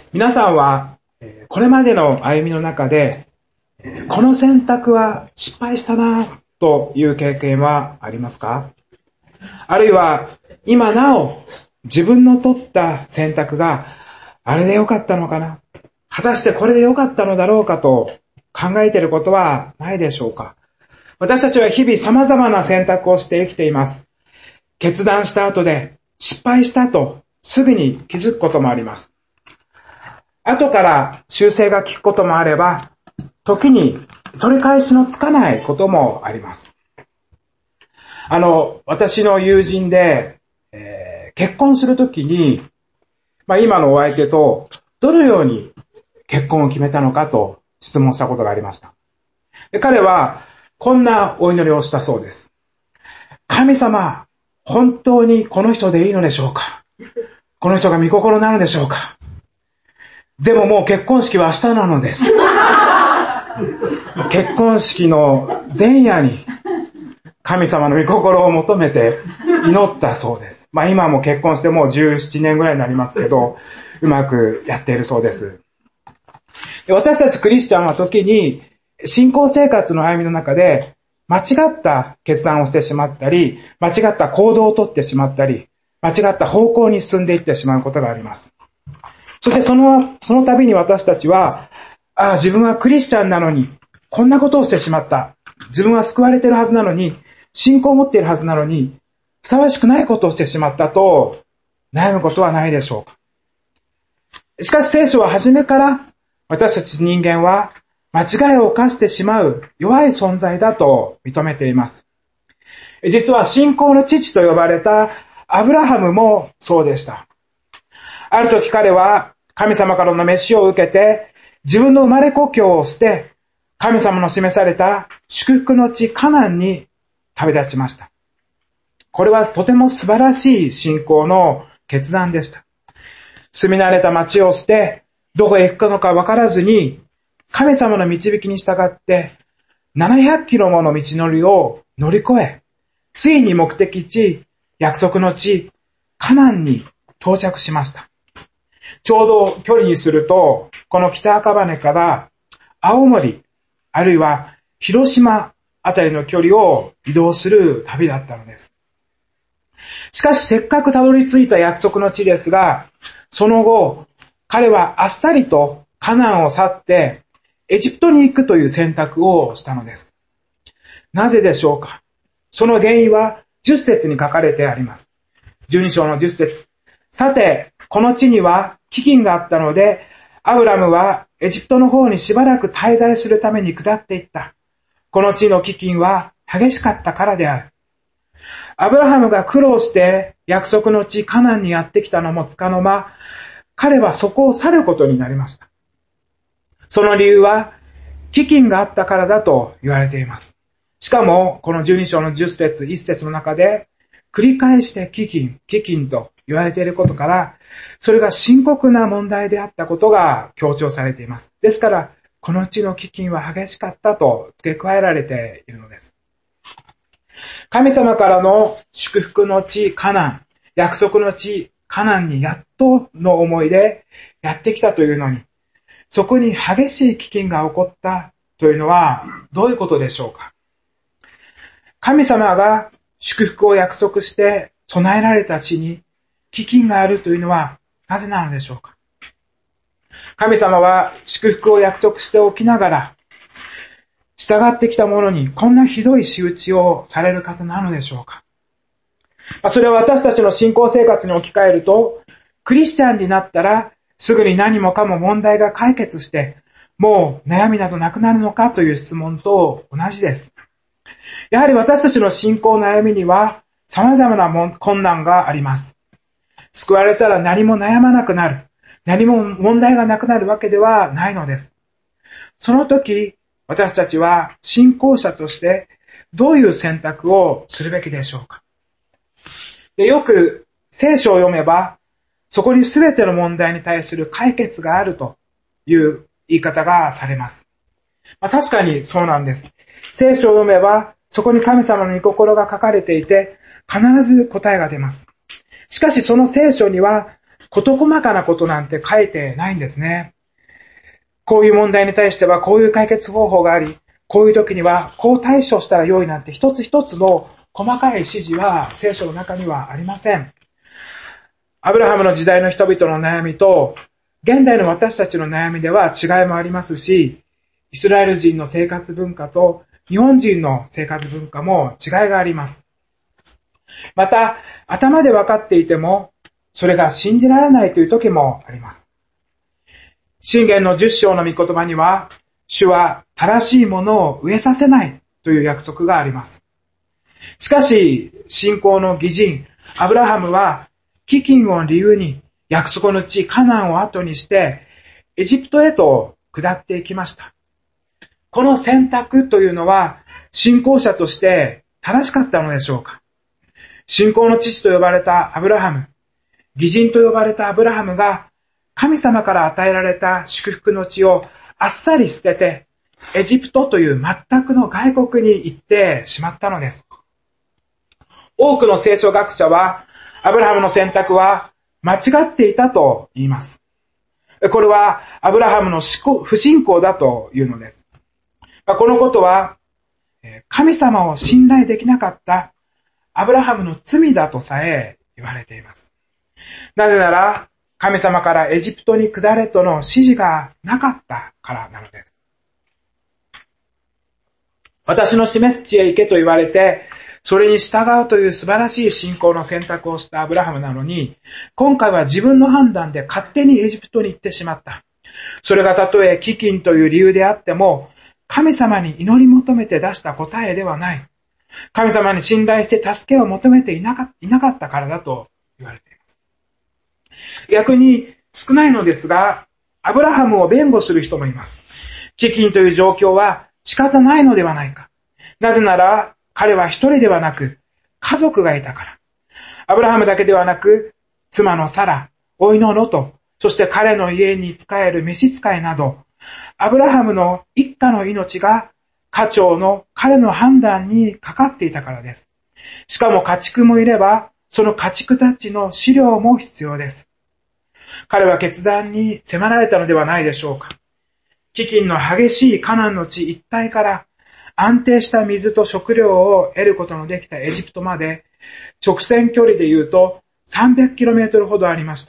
皆さんは、これまでの歩みの中で、この選択は失敗したなという経験はありますか？あるいは、今なお自分の取った選択があれでよかったのかな？果たしてこれでよかったのだろうかと考えていることはないでしょうか？私たちは日々様々な選択をして生きています。決断した後で失敗したとすぐに気づくこともあります。後から修正が効くこともあれば、時に取り返しのつかないこともあります。私の友人で、結婚するときに、今のお相手とどのように結婚を決めたのかと質問したことがありました。で、彼はこんなお祈りをしたそうです。神様、本当にこの人でいいのでしょうか？この人が御心なのでしょうか？でももう結婚式は明日なのです。結婚式の前夜に神様の御心を求めて祈ったそうです。今も結婚してもう17年ぐらいになりますけど、うまくやっているそうです。私たちクリスチャンは時に信仰生活の歩みの中で間違った決断をしてしまったり、間違った行動をとってしまったり、間違った方向に進んでいってしまうことがあります。そしてその度に私たちは、自分はクリスチャンなのに、こんなことをしてしまった。自分は救われているはずなのに、信仰を持っているはずなのに、ふさわしくないことをしてしまったと、悩むことはないでしょうか。しかし聖書は初めから、私たち人間は、間違いを犯してしまう弱い存在だと認めています。実は信仰の父と呼ばれたアブラハムもそうでした。ある時彼は神様からの召しを受けて、自分の生まれ故郷を捨て、神様の示された祝福の地カナンに旅立ちました。これはとても素晴らしい信仰の決断でした。住み慣れた町を捨て、どこへ行くのか分からずに、神様の導きに従って700キロもの道のりを乗り越え、ついに目的地、約束の地、カナンに到着しました。ちょうど距離にすると、この北赤羽から青森、あるいは広島あたりの距離を移動する旅だったのです。しかしせっかくたどり着いた約束の地ですが、その後、彼はあっさりとカナンを去ってエジプトに行くという選択をしたのです。なぜでしょうか？その原因は10節に書かれてあります。12章の10節。さて、この地には飢饉があったので、アブラムはエジプトの方にしばらく滞在するために下っていった。この地の飢饉は激しかったからである。アブラハムが苦労して約束の地カナンにやってきたのもつかの間、彼はそこを去ることになりました。その理由は飢饉があったからだと言われています。しかもこの12章の10節1節の中で繰り返して飢饉と言われていることから、それが深刻な問題であったことが強調されています。ですから、この地の飢饉は激しかったと付け加えられているのです。神様からの祝福の地カナン、約束の地カナンにやっとの思いでやってきたというのに、そこに激しい飢饉が起こったというのはどういうことでしょうか？神様が祝福を約束して備えられた地に飢饉があるというのはなぜなのでしょうか？神様は祝福を約束しておきながら、従ってきた者にこんなひどい仕打ちをされる方なのでしょうか？それは私たちの信仰生活に置き換えると、クリスチャンになったらすぐに何もかも問題が解決して、もう悩みなどなくなるのかという質問と同じです。やはり私たちの信仰の悩みには様々な困難があります。救われたら何も悩まなくなる。何も問題がなくなるわけではないのです。その時、私たちは信仰者としてどういう選択をするべきでしょうか？よく聖書を読めば、そこに全ての問題に対する解決があるという言い方がされます。確かにそうなんです。聖書を読めば、そこに神様の御心が書かれていて、必ず答えが出ます。しかしその聖書には、 事細かなことなんて書いてないんですね。こういう問題に対してはこういう解決方法があり、こういう時にはこう対処したら良いなんて一つ一つの細かい指示は聖書の中にはありません。アブラハムの時代の人々の悩みと現代の私たちの悩みでは違いもありますし、イスラエル人の生活文化と日本人の生活文化も違いがあります。また、頭で分かっていても、それが信じられないという時もあります。箴言の10章の御言葉には、主は正しいものを植えさせないという約束があります。しかし、信仰の義人、アブラハムは、飢饉を理由に約束の地カナンを後にして、エジプトへと下っていきました。この選択というのは、信仰者として正しかったのでしょうか？信仰の父と呼ばれたアブラハム、義人と呼ばれたアブラハムが、神様から与えられた祝福の地をあっさり捨てて、エジプトという全くの外国に行ってしまったのです。多くの聖書学者は、アブラハムの選択は間違っていたと言います。これはアブラハムの不信仰だというのです。このことは、神様を信頼できなかったアブラハムの罪だとさえ言われています。なぜなら、神様からエジプトに下れとの指示がなかったからなのです。私の示す地へ行けと言われて、それに従うという素晴らしい信仰の選択をしたアブラハムなのに、今回は自分の判断で勝手にエジプトに行ってしまった。それがたとえ飢饉という理由であっても、神様に祈り求めて出した答えではない。神様に信頼して助けを求めていなかったからだと言われています。逆に少ないのですが、アブラハムを弁護する人もいます。飢饉という状況は仕方ないのではないか。なぜなら彼は一人ではなく家族がいたから。アブラハムだけではなく妻のサラ、甥のロト、そして彼の家に仕える召使いなど、アブラハムの一家の命が家長の彼の判断にかかっていたからです。しかも家畜もいれば、その家畜たちの飼料も必要です。彼は決断に迫られたのではないでしょうか。飢饉の激しいカナンの地一帯から安定した水と食料を得ることのできたエジプトまで、直線距離で言うと 300km ほどありました。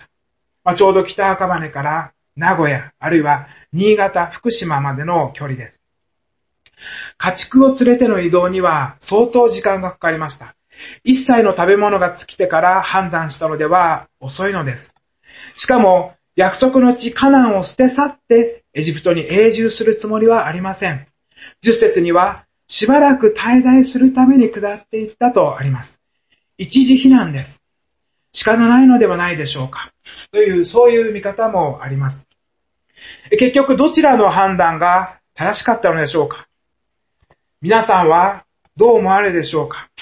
ちょうど北赤羽から名古屋、あるいは新潟、福島までの距離です。家畜を連れての移動には相当時間がかかりました。一切の食べ物が尽きてから判断したのでは遅いのです。しかも約束の地カナンを捨て去ってエジプトに永住するつもりはありません。10節にはしばらく滞在するために下っていったとあります。一時避難です。仕方ないのではないでしょうか。という、そういう見方もあります。結局どちらの判断が正しかったのでしょうか。皆さんはどう思われるでしょうか。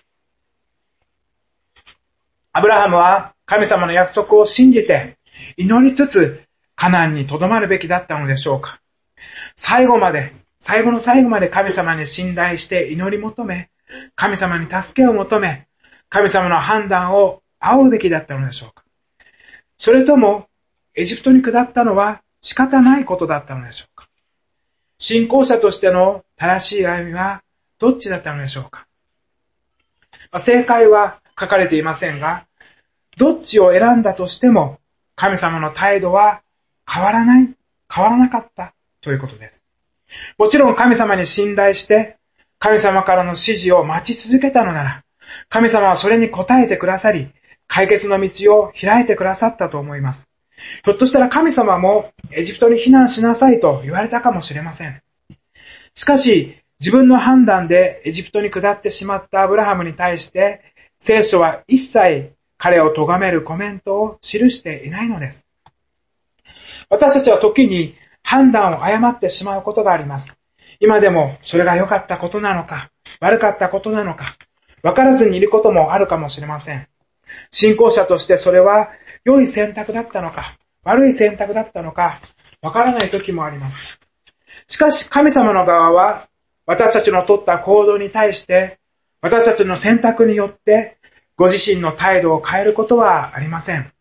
アブラハムは神様の約束を信じて祈りつつカナンに留まるべきだったのでしょうか。最後の最後まで神様に信頼して祈り求め、神様に助けを求め、神様の判断を仰ぐべきだったのでしょうか。それともエジプトに下ったのは仕方ないことだったのでしょうか。信仰者としての正しい歩みはどっちだったのでしょうか。正解は書かれていませんが、どっちを選んだとしても神様の態度は変わらなかったということです。もちろん神様に信頼して神様からの指示を待ち続けたのなら、神様はそれに応えてくださり、解決の道を開いてくださったと思います。ひょっとしたら神様もエジプトに避難しなさいと言われたかもしれません。しかし、自分の判断でエジプトに下ってしまったアブラハムに対して、聖書は一切彼を咎めるコメントを記していないのです。私たちは時に判断を誤ってしまうことがあります。今でもそれが良かったことなのか、悪かったことなのか、分からずにいることもあるかもしれません。信仰者としてそれは良い選択だったのか、悪い選択だったのか、分からない時もあります。しかし神様の側は、私たちの取った行動に対して、私たちの選択によって、ご自身の態度を変えることはありません。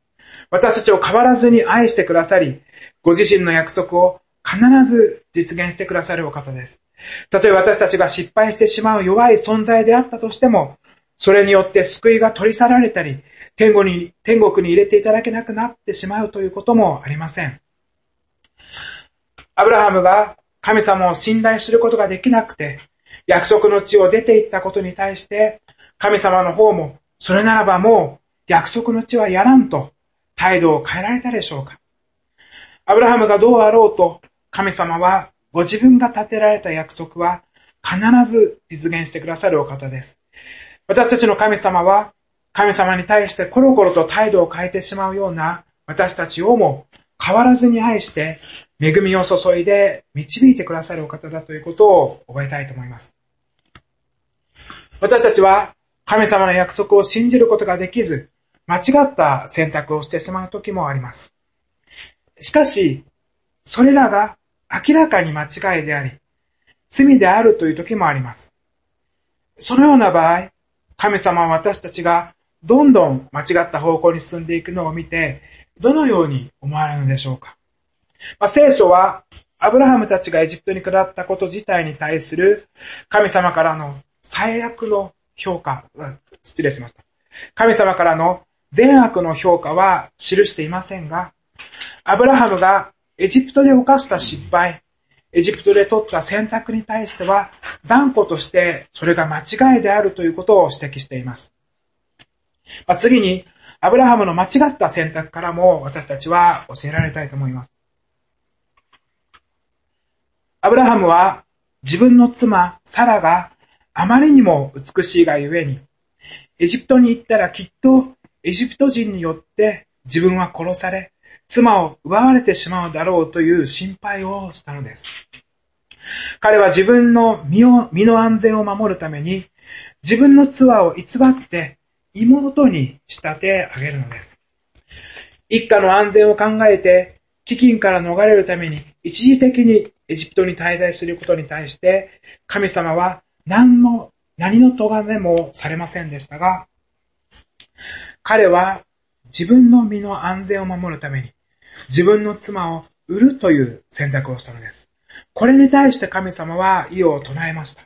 私たちを変わらずに愛してくださり、ご自身の約束を必ず実現してくださるお方です。たとえ私たちが失敗してしまう弱い存在であったとしても、それによって救いが取り去られたり、天国に入れていただけなくなってしまうということもありません。アブラハムが神様を信頼することができなくて、約束の地を出て行ったことに対して、神様の方も、それならばもう約束の地はやらんと態度を変えられたでしょうか。アブラハムがどうあろうと、神様はご自分が立てられた約束は必ず実現してくださるお方です。私たちの神様は、神様に対してコロコロと態度を変えてしまうような私たちをも変わらずに愛して恵みを注いで導いてくださるお方だということを覚えたいと思います。私たちは神様の約束を信じることができず、間違った選択をしてしまう時もあります。しかし、それらが明らかに間違いであり、罪であるという時もあります。そのような場合、神様は私たちがどんどん間違った方向に進んでいくのを見て、どのように思われるのでしょうか。聖書は、アブラハムたちがエジプトに下ったこと自体に対する神様からの最悪の評価、失礼しました。神様からの善悪の評価は記していませんが、アブラハムがエジプトで犯した失敗、エジプトで取った選択に対しては断固としてそれが間違いであるということを指摘しています。次に、アブラハムの間違った選択からも私たちは教えられたいと思います。アブラハムは自分の妻サラがあまりにも美しいがゆえに、エジプトに行ったらきっとエジプト人によって自分は殺され、妻を奪われてしまうだろうという心配をしたのです。彼は自分の身の安全を守るために、自分の妻を偽って妹に仕立て上げるのです。一家の安全を考えて、飢饉から逃れるために一時的にエジプトに滞在することに対して、神様は何の咎めもされませんでしたが、彼は自分の身の安全を守るために、自分の妻を売るという選択をしたのです。これに対して神様は異を唱えました。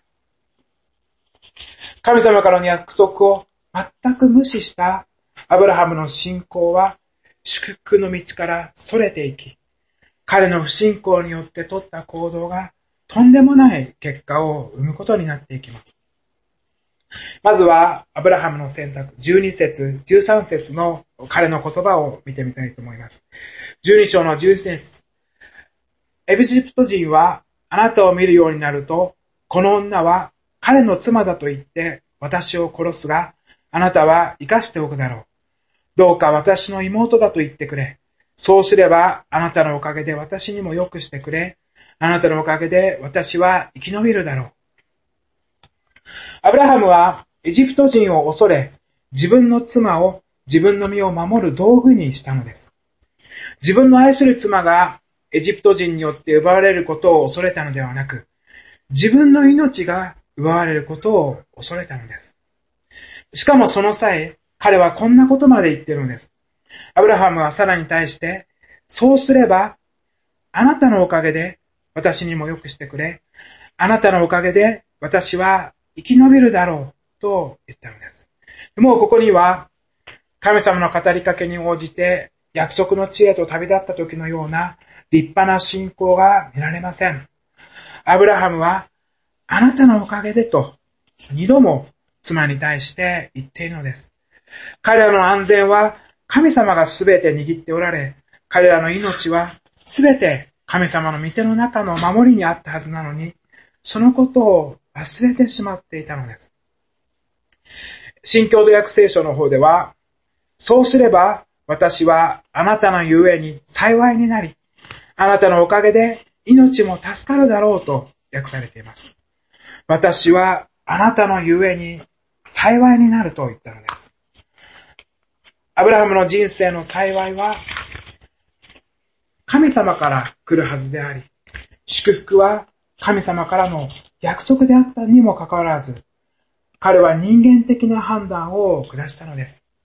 神様からの約束を全く無視したアブラハムの信仰は祝福の道から逸れていき、彼の不信仰によって取った行動がとんでもない結果を生むことになっていきます。まずはアブラハムの選択、12節、13節の彼の言葉を見てみたいと思います。12章の11節。エジプト人はあなたを見るようになると、この女は彼の妻だと言って私を殺すが、あなたは生かしておくだろう。どうか私の妹だと言ってくれ。そうすればあなたのおかげで私にも良くしてくれ。あなたのおかげで私は生き延びるだろう。アブラハムはエジプト人を恐れ、自分の妻を自分の身を守る道具にしたのです。自分の愛する妻がエジプト人によって奪われることを恐れたのではなく、自分の命が奪われることを恐れたのです。しかもその際、彼はこんなことまで言っているのです。アブラハムはサラに対して、そうすれば、あなたのおかげで私にも良くしてくれ。あなたのおかげで私は生き延びるだろうと言ったのです。もうここには、神様の語りかけに応じて約束の地へと旅立った時のような立派な信仰が見られません。アブラハムは、あなたのおかげでと2度も妻に対して言っているのです。彼らの安全は神様がすべて握っておられ、彼らの命はすべて神様の御手の中の守りにあったはずなのに、そのことを忘れてしまっていたのです。新共同訳聖書の方では、そうすれば私はあなたのゆえに幸いになり、あなたのおかげで命も助かるだろうと訳されています。私はあなたのゆえに幸いになると言ったのです。アブラハムの人生の幸いは神様から来るはずであり、祝福は神様からの約束であったにもかかわらず、彼は人間的な判断を下したのです。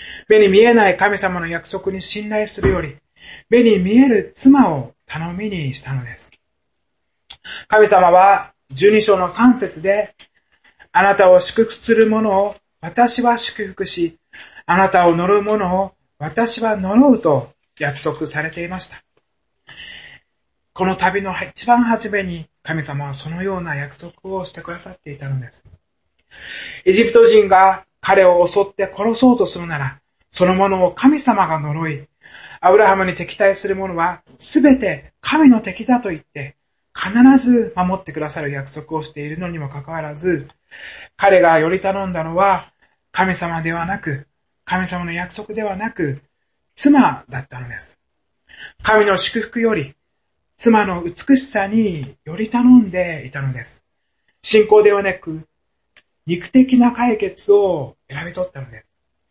目に見えない神様の約束に信頼するより、目に見える妻を頼みにしたのです。神様は12章の3節で、あなたを祝福する者を私は祝福し、あなたを呪う者を私は呪うと約束されていました。この旅の一番初めに神様はそのような約束をしてくださっていたのです。エジプト人が彼を襲って殺そうとするなら、その者を神様が呪い、アブラハムに敵対する者はすべて神の敵だと言って必ず守ってくださる約束をしているのにもかかわらず、彼がより頼んだのは神様ではなく、神様の約束ではなく、妻だったのです。神の祝福より、妻の美しさにより頼んでいたのです。信仰ではなく、肉的な解決を選び取ったのです。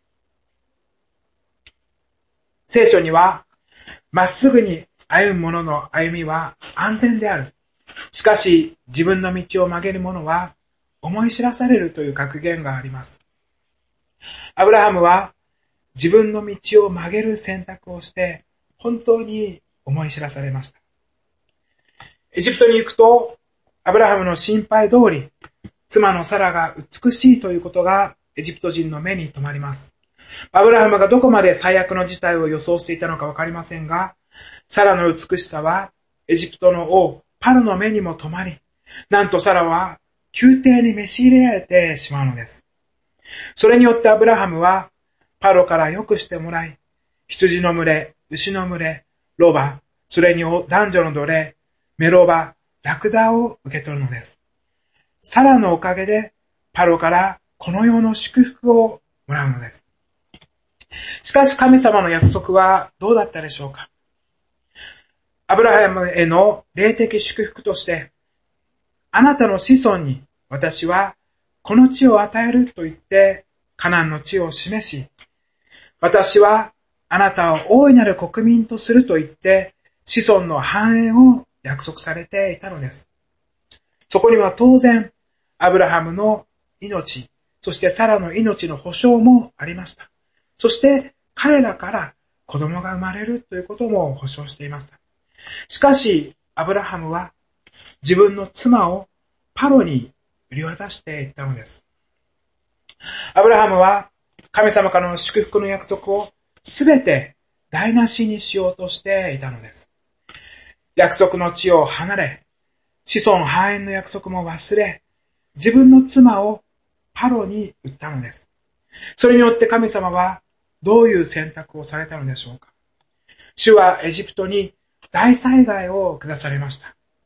聖書には、まっすぐに歩む者の歩みは安全である。しかし、自分の道を曲げる者は思い知らされるという格言があります。アブラハムは自分の道を曲げる選択をして、本当に思い知らされました。エジプトに行くと、アブラハムの心配通り、妻のサラが美しいということがエジプト人の目に留まります。アブラハムがどこまで最悪の事態を予想していたのかわかりませんが、サラの美しさはエジプトの王パロの目にも留まり、なんとサラは宮廷に召し入れられてしまうのです。それによってアブラハムはパロから良くしてもらい、羊の群れ、牛の群れ、ロバ、それに男女の奴隷、メロバ、ラクダを受け取るのです。サラのおかげでパロからこの世の祝福をもらうのです。しかし神様の約束はどうだったでしょうか。アブラハムへの霊的祝福として、あなたの子孫に私はこの地を与えると言ってカナンの地を示し、私はあなたを大いなる国民とすると言って子孫の繁栄を約束されていたのです。そこには当然アブラハムの命、そしてサラの命の保証もありました。そして彼らから子供が生まれるということも保証していました。しかしアブラハムは自分の妻をパロに売り渡していったのです。アブラハムは神様からの祝福の約束をすべて台無しにしようとしていたのです。約束の地を離れ、子孫繁栄の約束も忘れ、自分の妻をパロに売ったのです。それによって神様はどういう選択をされたのでしょうか。主はエジプトに大災害を下されました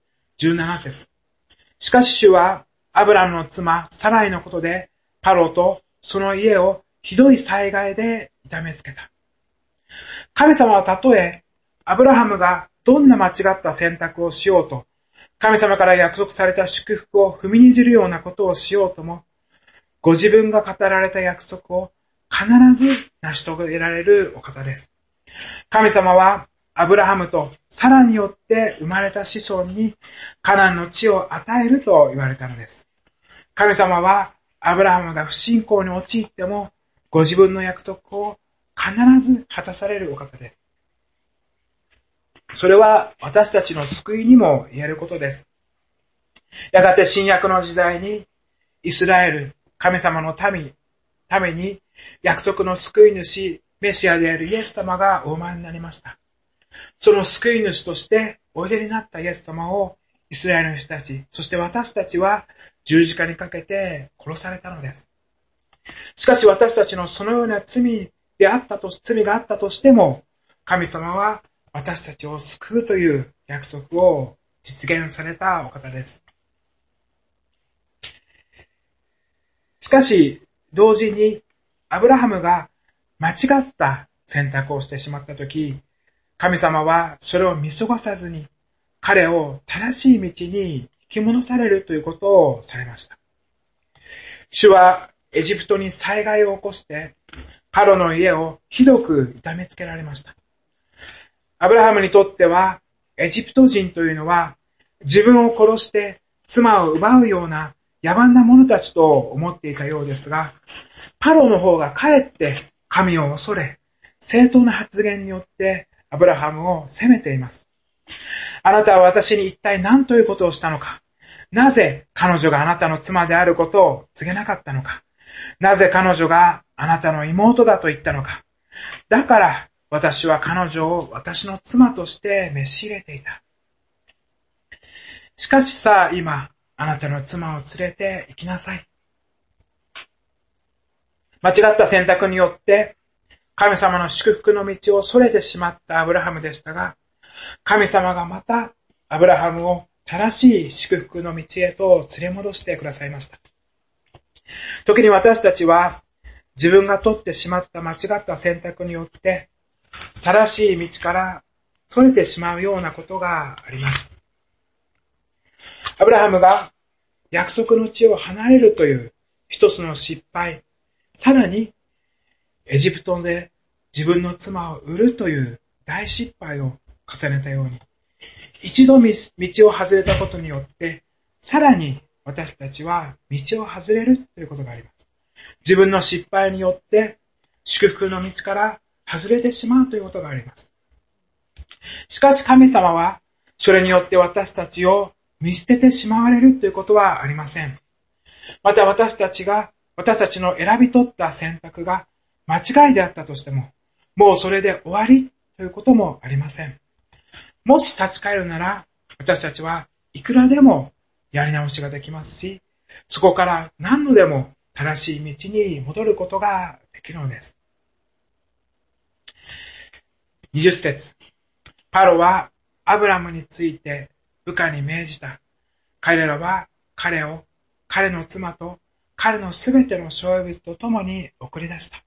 。17節。しかし主はアブラムの妻サライのことでパロとその家をひどい災害で痛めつけた。神様はたとえアブラハムがどんな間違った選択をしようと、神様から約束された祝福を踏みにじるようなことをしようとも、ご自分が語られた約束を必ず成し遂げられるお方です。神様はアブラハムとサラによって生まれた子孫にカナンの地を与えると言われたのです。神様はアブラハムが不信仰に陥ってもご自分の約束を必ず果たされるお方です。それは私たちの救いにも言えることです。やがて新約の時代にイスラエル、神様のために約束の救い主、メシアであるイエス様がお生まれになりました。その救い主としておいでになったイエス様をイスラエルの人たち、そして私たちは十字架にかけて殺されたのです。しかし私たちのそのような罪があったとしても、神様は私たちを救うという約束を実現されたお方です。しかし、同時にアブラハムが間違った選択をしてしまったとき、神様はそれを見過ごさずに彼を正しい道に引き戻されるということをされました。主はエジプトに災害を起こしてパロの家をひどく痛めつけられました。アブラハムにとってはエジプト人というのは自分を殺して妻を奪うような野蛮な者たちと思っていたようですが、パロの方がかえって神を恐れ、正当な発言によってアブラハムを責めています。あなたは私に一体何ということをしたのか。なぜ彼女があなたの妻であることを告げなかったのか。なぜ彼女があなたの妹だと言ったのか。だから私は彼女を私の妻として召し入れていた。しかしさあ今、あなたの妻を連れて行きなさい。間違った選択によって神様の祝福の道を逸れてしまったアブラハムでしたが、神様がまたアブラハムを正しい祝福の道へと連れ戻してくださいました。時に私たちは自分が取ってしまった間違った選択によって正しい道から逸れてしまうようなことがあります。アブラハムが約束の地を離れるという一つの失敗、さらにエジプトで自分の妻を売るという大失敗を重ねたように、一度道を外れたことによって、さらに私たちは道を外れるということがあります。自分の失敗によって祝福の道から外れてしまうということがあります。しかし神様はそれによって私たちを見捨ててしまわれるということはありません。また私たちの選び取った選択が間違いであったとしても、もうそれで終わりということもありません。もし立ち返るなら、私たちはいくらでもやり直しができますし、そこから何度でも正しい道に戻ることができるのです。20節。パロはアブラムについて部下に命じた。彼らは彼を、彼の妻と彼のすべての所有物と共に送り出した。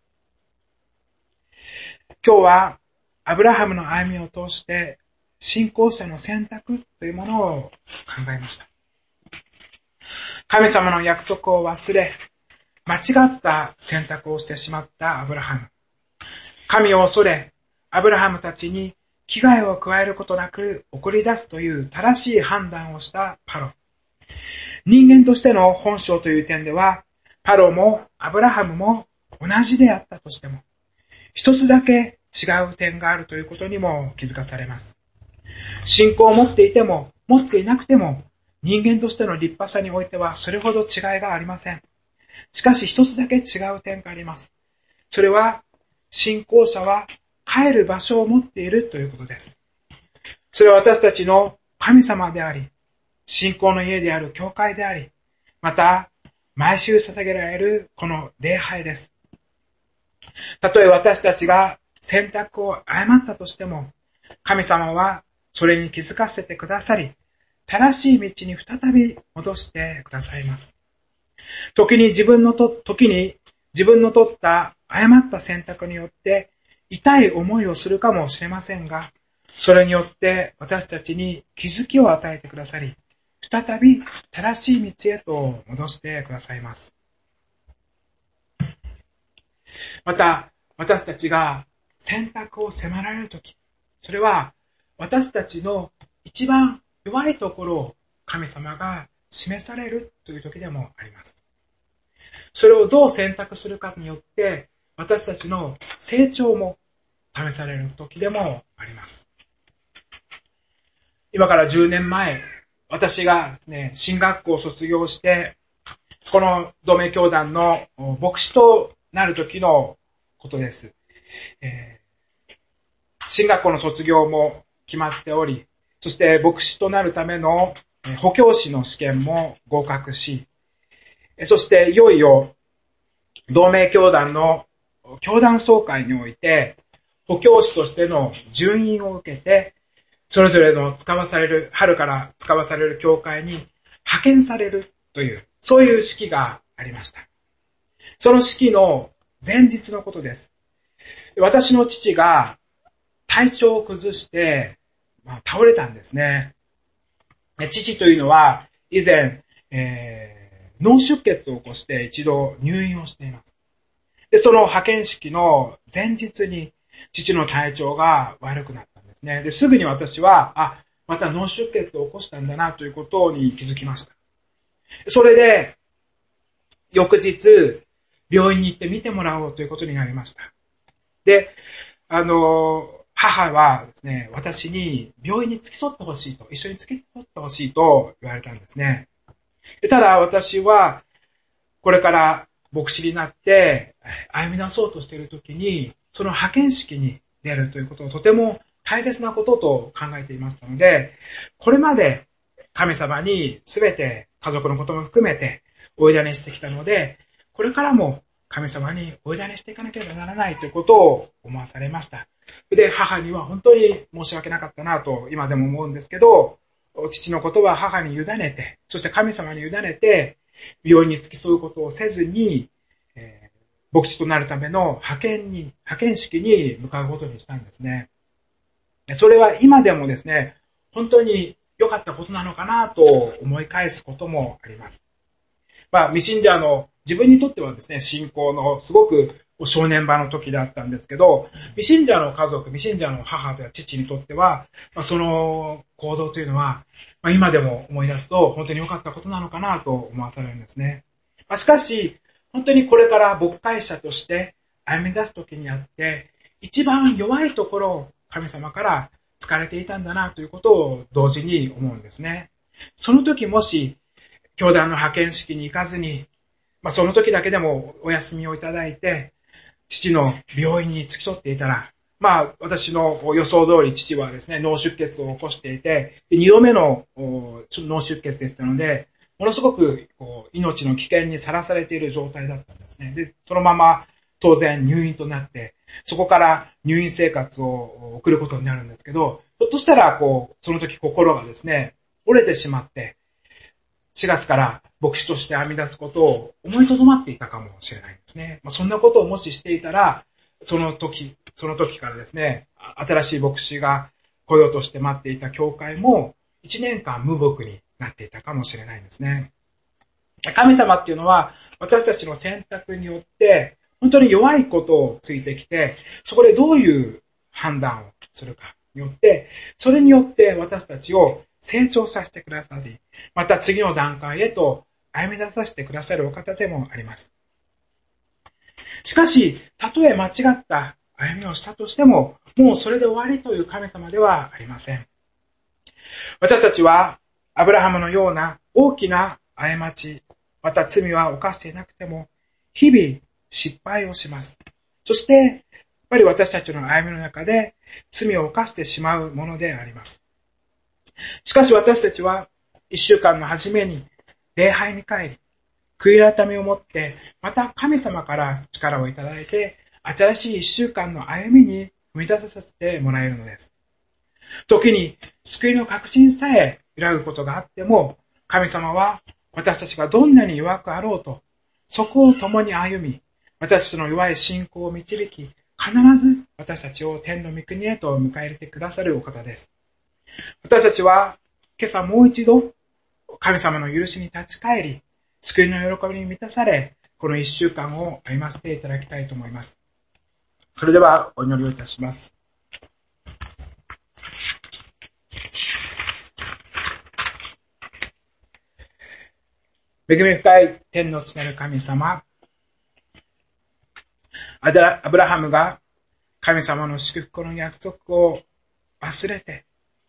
今日はアブラハムの歩みを通して信仰者の選択というものを考えました。神様の約束を忘れ、間違った選択をしてしまったアブラハム。神を恐れ、アブラハムたちに危害を加えることなく送り出すという正しい判断をしたパロ。人間としての本性という点では、パロもアブラハムも同じであったとしても、一つだけ違う点があるということにも気づかされます。信仰を持っていても、持っていなくても、人間としての立派さにおいてはそれほど違いがありません。しかし一つだけ違う点があります。それは、信仰者は帰る場所を持っているということです。それは私たちの神様であり、信仰の家である教会であり、また、毎週捧げられるこの礼拝です。たとえ私たちが選択を誤ったとしても、神様はそれに気づかせてくださり、正しい道に再び戻してくださいます。時に自分の取った誤った選択によって痛い思いをするかもしれませんが、それによって私たちに気づきを与えてくださり、再び正しい道へと戻してくださいます。また、私たちが選択を迫られるとき、それは私たちの一番弱いところを神様が示されるというときでもあります。それをどう選択するかによって、私たちの成長も試されるときでもあります。今から10年前、私がですね、進学校を卒業して、この同盟教団の牧師となる時のことです。進学校の卒業も決まっており、そして牧師となるための補教師の試験も合格し、そしていよいよ同盟教団の教団総会において補教師としての準員を受けて、それぞれの春から使わされる教会に派遣されるという、そういう式がありました。その式の前日のことです。私の父が体調を崩して、倒れたんですね。父というのは以前、脳出血を起こして一度入院をしています。で、その派遣式の前日に父の体調が悪くなったんですね。で、すぐに私は、また脳出血を起こしたんだなということに気づきました。それで、翌日、病院に行って見てもらおうということになりました。 で、母はですね、私に病院に付き添ってほしいと、一緒に付き添ってほしいと言われたんですね。でただ私は、これから牧師になって歩み出そうとしているときに、その派遣式に出るということをとても大切なことと考えていましたので、これまで神様にすべて家族のことも含めてお委ねしてきたので、これからも神様にお委ねしていかなければならないということを思わされました。で、母には本当に申し訳なかったなと今でも思うんですけど、父のことは母に委ねて、そして神様に委ねて、病院に付き添うことをせずに、牧師となるための派遣式に向かうことにしたんですね。それは今でもですね、本当に良かったことなのかなと思い返すこともあります。未信者の自分にとってはですね、信仰のすごく少年場の時だったんですけど、未信者の家族、未信者の母や父にとっては、その行動というのは、今でも思い出すと本当に良かったことなのかなと思わされるんですね。しかし、本当にこれから牧会者として歩み出す時にあって、一番弱いところを神様から疲れていたんだなということを同時に思うんですね。その時もし、教団の派遣式に行かずに、その時だけでもお休みをいただいて、父の病院に付き添っていたら、私の予想通り父はですね、脳出血を起こしていて、2度目の脳出血でしたので、ものすごく命の危険にさらされている状態だったんですね。で、そのまま当然入院となって、そこから入院生活を送ることになるんですけど、ひょっとしたらその時心がですね、折れてしまって、4月から牧師として編み出すことを思いとどまっていたかもしれないんですね。そんなことをもししていたら、その時からですね、新しい牧師が来ようとして待っていた教会も1年間無牧になっていたかもしれないんですね。神様っていうのは私たちの選択によって本当に弱いことをついてきて、そこでどういう判断をするかによって、それによって私たちを成長させてくださり、また次の段階へと歩み出させてくださるお方でもあります。しかし、たとえ間違った歩みをしたとしても、もうそれで終わりという神様ではありません。私たちは、アブラハムのような大きな過ち、また罪は犯していなくても、日々失敗をします。そして、やっぱり私たちの歩みの中で罪を犯してしまうものであります。しかし私たちは、一週間の初めに礼拝に帰り、悔い改めを持って、また神様から力をいただいて、新しい一週間の歩みに踏み出させてもらえるのです。時に救いの確信さえ揺らぐことがあっても、神様は私たちがどんなに弱くあろうと、そこを共に歩み、私たちの弱い信仰を導き、必ず私たちを天の御国へと迎え入れてくださるお方です。私たちは今朝もう一度神様の許しに立ち返り、救いの喜びに満たされ、この一週間を歩ませていただきたいと思います。それではお祈りをいたします。恵み深い天の父なる神様、アブラハムが神様の祝福の約束を忘れて、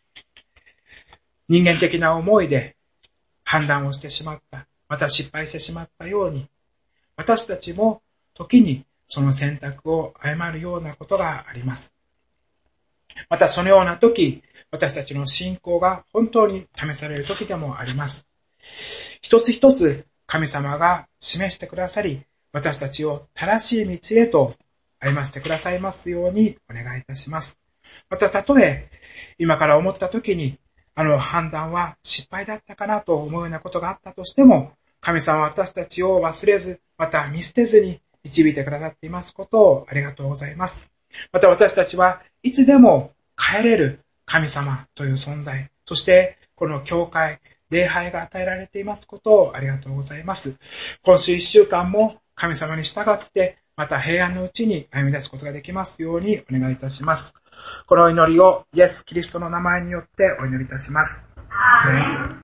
人間的な思いで判断をしてしまった、また失敗してしまったように、私たちも時にその選択を誤るようなことがあります。またそのような時、私たちの信仰が本当に試される時でもあります。一つ一つ神様が示してくださり、私たちを正しい道へと歩ませてくださいますようにお願いいたします。またたとえ今から思った時に判断は失敗だったかなと思うようなことがあったとしても、神様は私たちを忘れず、また見捨てずに導いてくださっていますことをありがとうございます。また私たちはいつでも帰れる神様という存在、そしてこの教会、礼拝が与えられていますことをありがとうございます。今週一週間も神様に従って、また平安のうちに歩み出すことができますようにお願いいたします。この祈りをイエス・キリストの名前によってお祈りいたします。